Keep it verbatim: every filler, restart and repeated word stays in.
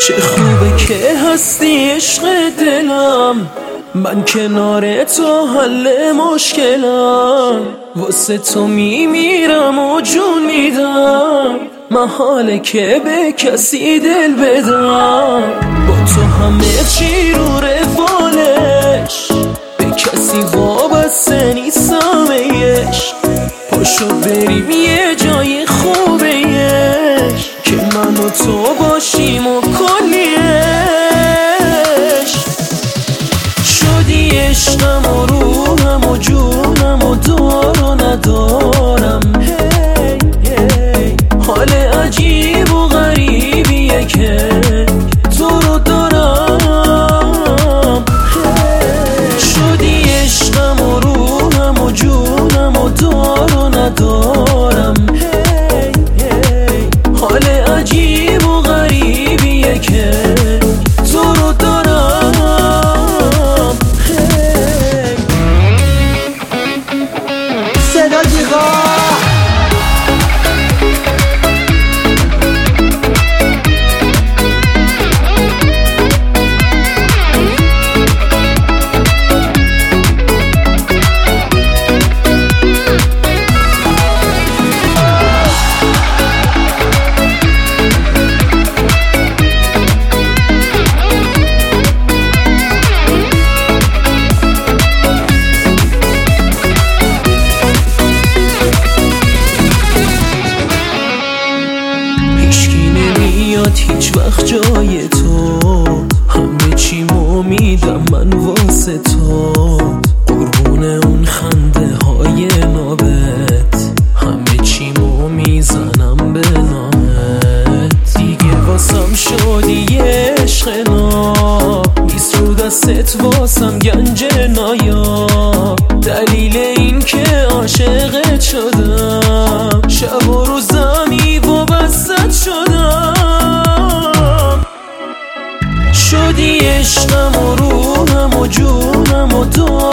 چه خوبه که هستی عشق دلم، من کنار تو حل مشکلم، واسه تو میمیرم و جون میدم، محاله که به کسی دل بدم. با تو همه چی رو روالش، به کسی وابسته نیستم عشق. پاشو بریم یه جای خوبه عشق، که من و تو باشیم و کلی عشق. شدی عشقم و روحم و جونم و دار و ندارم. هی هی حال عجیب و غریبیه که تو رو دارم. هی شدی عشقم و روحم و جونم و دار و ندارم. هی هی حال عجیب و غریبیه که تو رو دارم. صدا جیغا هیچ وقت جای تو، همه چی میدم من واسه تو، قربون اون خنده های نابت، همه چی میزنم به نامت. دیگه واسم شدی عشق ناب، نیست رو دستت واسم گنج نایاب. دلیل این که عاشقت شدم، شب و روزمی وابستت شدم. شدی عشقم و روحم و جونم و دو